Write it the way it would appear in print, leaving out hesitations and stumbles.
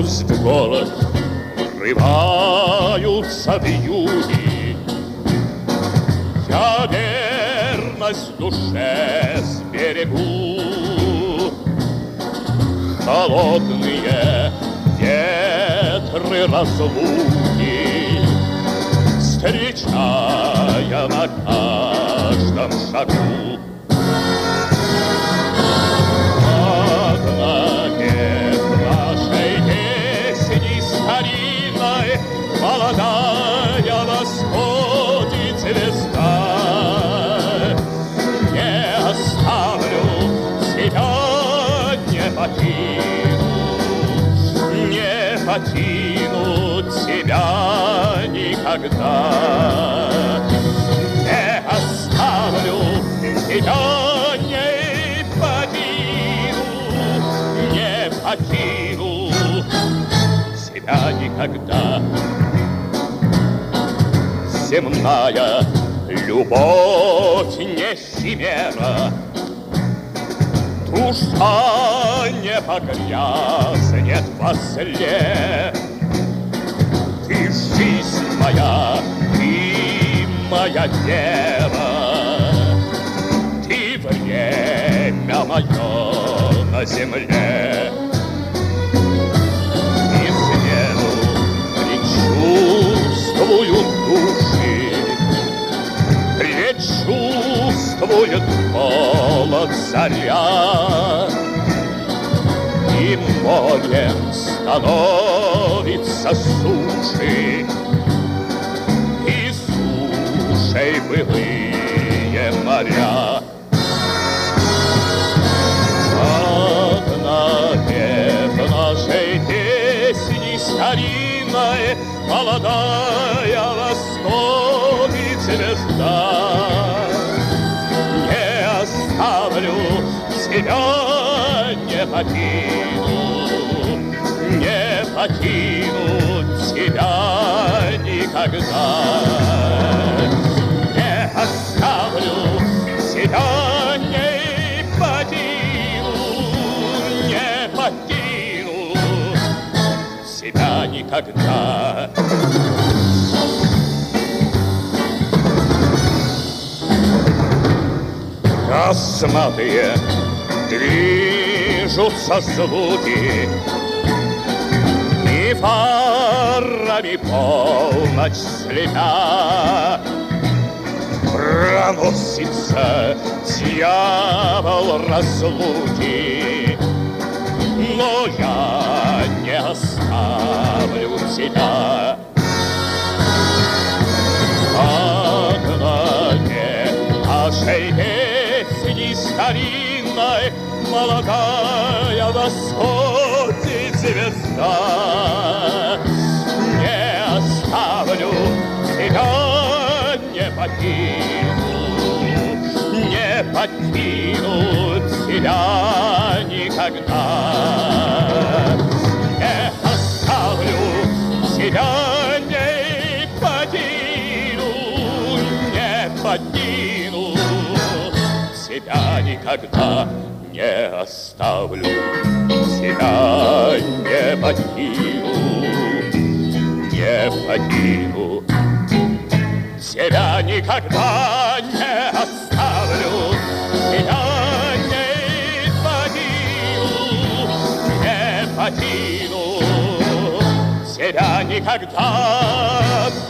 пусть в голод врываются в июне. Я верность душе сберегу. Холодные ветры разлуки, встречая на каждом шагу. Напев нашей песни старинной молодая восходит звезда. Не оставлю себя, не покину тебя никогда. Не оставлю тебя, не покину тебя никогда. Земная любовь не химера, душа не погрязнет во зле. Ты жизнь моя, ты моя вера, ты время мое на земле. Измену предчувствую души, предчувствует холод заря, и морем становится суши, и сушей былые моря. Как напев нашей песни старинной молодая восходит звезда. Не оставлю себя, не покину тебя никогда. Не оставлю себя, не покину себя никогда. Косматые движутся звуки, и фарами полночь слепя. Проносится дьявол разлуки, но я не оставлю тебя. Окнами нашей песни старинной молодая восходит звезда. Не оставлю тебя, не покину тебя никогда. Не оставлю тебя, не покину тебя никогда. Не оставлю тебя, не покину тебя никогда. Не оставлю тебя, не покину тебя никогда.